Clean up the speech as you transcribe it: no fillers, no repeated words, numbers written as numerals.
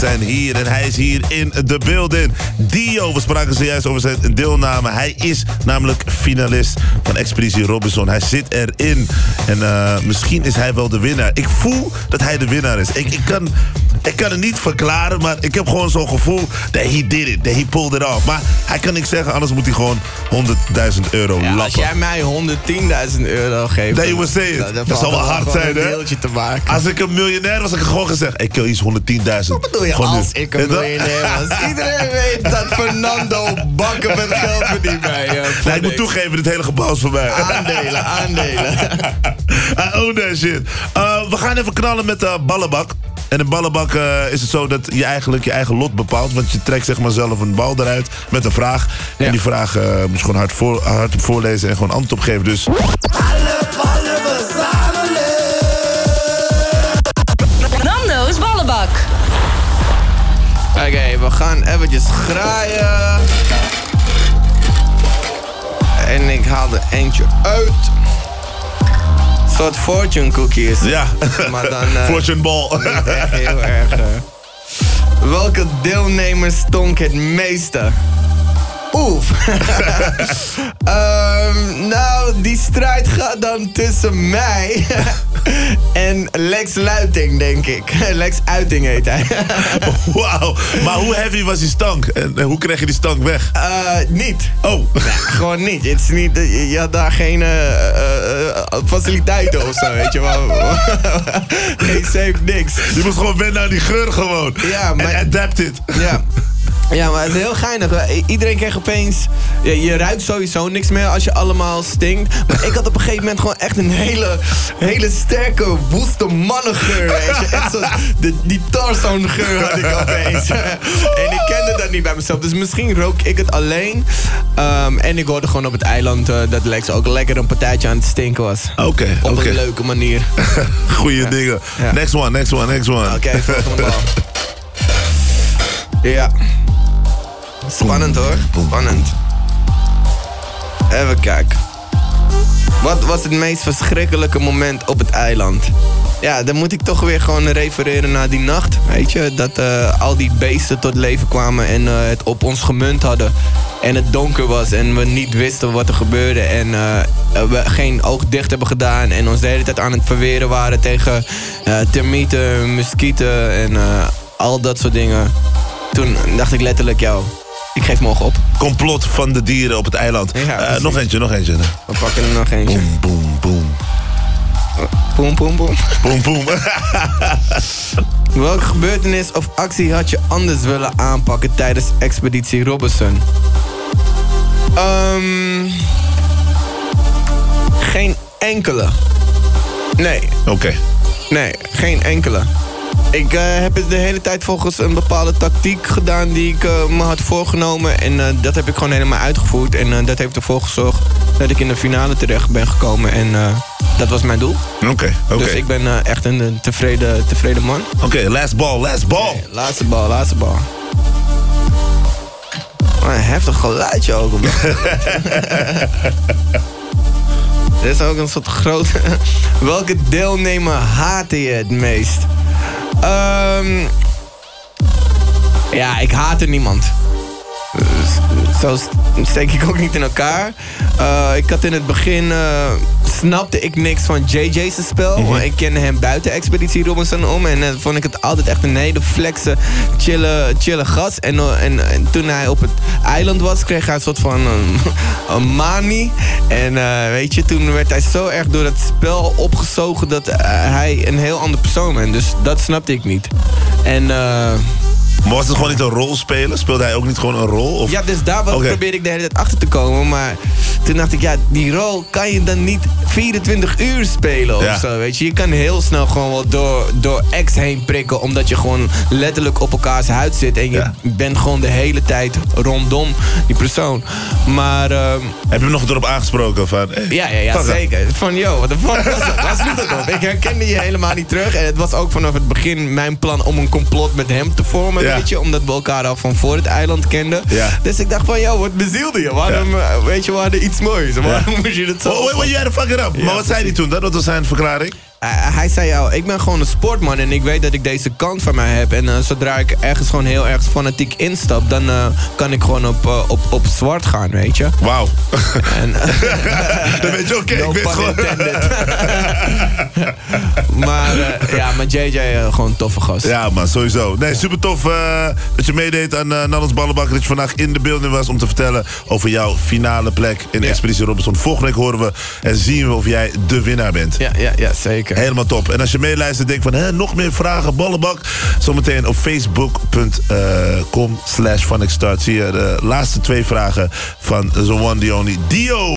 zijn hier en hij is hier in de building. Dio, we spraken zojuist over zijn deelname. Hij is namelijk finalist van Expeditie Robinson. Hij zit erin en misschien is hij wel de winnaar. Ik voel dat hij de winnaar is. Ik kan het niet verklaren, maar ik heb gewoon zo'n gevoel that he did it, that he pulled it off. Maar hij kan niks zeggen, anders moet hij gewoon €100.000 lappen. Als jij mij €110.000 geeft... Nee, je moet zeggen, dat zal wel hard zijn, hè? Een deeltje te maken. Als ik een miljonair was, had ik gewoon gezegd, ik kill iets 110.000. Wat bedoel je als ik een miljonair was? Iedereen weet dat Fernando bakken met geld verdient bij ik moet toegeven, dit hele gebouw is voor mij. Aandelen. I own that shit. We gaan even knallen met de ballenbak. En in ballenbak is het zo dat je eigenlijk je eigen lot bepaalt. Want je trekt zeg maar zelf een bal eruit met een vraag. Ja. En die vraag moet je gewoon hard op voorlezen en gewoon antwoord op geven. Dus... Alle ballen verzamelen. Nando's ballenbak. Oké, we gaan eventjes graaien. En ik haal er eentje uit. Een soort fortune cookies. Ja, maar dan, fortune ball. Echt heel erg. Welke deelnemer stonk het meeste? Oef. Nou, die strijd gaat dan tussen mij en Lex Luiting, denk ik. Lex Uiting heet hij. Wauw. Maar hoe heavy was die stank? En hoe kreeg je die stank weg? Niet. Oh. Nee, gewoon niet. Het is niet. Je had daar geen faciliteiten of zo, weet je wel. Geen safe niks. Je moest gewoon wennen aan die geur gewoon. Ja, maar... En adapt it. Ja. Ja, maar het is heel geinig. Iedereen kreeg opeens... Je ruikt sowieso niks meer als je allemaal stinkt. Maar ik had op een gegeven moment gewoon echt een hele sterke, woeste mannengeur. Weet je? Echt zo, die Tarzan geur had ik opeens. En ik kende dat niet bij mezelf. Dus misschien rook ik het alleen. En ik hoorde gewoon op het eiland dat Lex ook lekker een partijtje aan het stinken was. Oké. Op een leuke manier. Goeie dingen. Ja. Next one. Oké, volgende bal. Ja. Spannend hoor. Spannend. Even kijken. Wat was het meest verschrikkelijke moment op het eiland? Ja, dan moet ik toch weer gewoon refereren naar die nacht. Weet je, dat al die beesten tot leven kwamen en het op ons gemunt hadden. En het donker was en we niet wisten wat er gebeurde. En we geen oog dicht hebben gedaan. En ons de hele tijd aan het verweren waren tegen termieten, muskieten en al dat soort dingen. Toen dacht ik letterlijk, ik geef morgen op. Complot van de dieren op het eiland. Ja, nog eentje. We pakken er nog eentje. Boom, boom, boom. Boom. Boom, boom. Welke gebeurtenis of actie had je anders willen aanpakken tijdens Expeditie Robinson? Geen enkele. Nee. Oké. Nee, geen enkele. Ik heb het de hele tijd volgens een bepaalde tactiek gedaan die ik me had voorgenomen. En dat heb ik gewoon helemaal uitgevoerd. En dat heeft ervoor gezorgd dat ik in de finale terecht ben gekomen. En dat was mijn doel. Oké. Dus ik ben echt een tevreden man. Oké, last ball. Okay, laatste bal. Oh, een heftig geluidje ook. Dit is ook een soort grote... Welke deelnemer haatte je het meest? Ja, ik haatte niemand. Zo steek ik ook niet in elkaar. Ik had in het begin... snapte ik niks van JJ's spel. Mm-hmm. Ik kende hem buiten Expeditie Robinson om. En vond ik het altijd echt een hele flexe, chille gast. En toen hij op het eiland was, kreeg hij een soort van een manie. En weet je, toen werd hij zo erg door het spel opgezogen dat hij een heel ander persoon werd. Dus dat snapte ik niet. En... Maar was het gewoon niet een rol spelen? Speelde hij ook niet gewoon een rol? Of? Ja, dus daar probeerde ik de hele tijd achter te komen. Maar toen dacht ik, die rol kan je dan niet 24 uur spelen of zo, weet je. Je kan heel snel gewoon wel door X heen prikken, omdat je gewoon letterlijk op elkaars huid zit. En je bent gewoon de hele tijd rondom die persoon. Maar... Heb je hem nog erop aangesproken? Van, hey, ja zeker. Van, wat de fuck was dat? Waar sloeg dat op? Ik herkende je helemaal niet terug. En het was ook vanaf het begin mijn plan om een complot met hem te vormen, weet je. Omdat we elkaar al van voor het eiland kenden. Ja. Dus ik dacht van, wat bezielde je? Waarom, weet je, we hadden iets moois. Waarom moest je dat zo... Well, you had to fuck it up. Maar wat zei hij toen? Dat was zijn verklaring? Hij zei jou, ik ben gewoon een sportman en ik weet dat ik deze kant van mij heb. En zodra ik ergens gewoon heel erg fanatiek instap, dan kan ik gewoon op zwart gaan, weet je. Wauw. En, Dan weet je, oké, no ik ben pun gewoon... intended. Maar JJ, gewoon een toffe gast. Ja, man, sowieso. Nee, super tof dat je meedeed aan Nannels Ballenbak. Dat je vandaag in de building was om te vertellen over jouw finale plek in Expeditie Robinson. Volgende week horen we en zien we of jij de winnaar bent. Ja, zeker. Helemaal top. En als je meeluistert en denkt van, nog meer vragen, Ballenbak. Zometeen op facebook.com/funexstart zie je de laatste 2 vragen van The One, The Only Dio.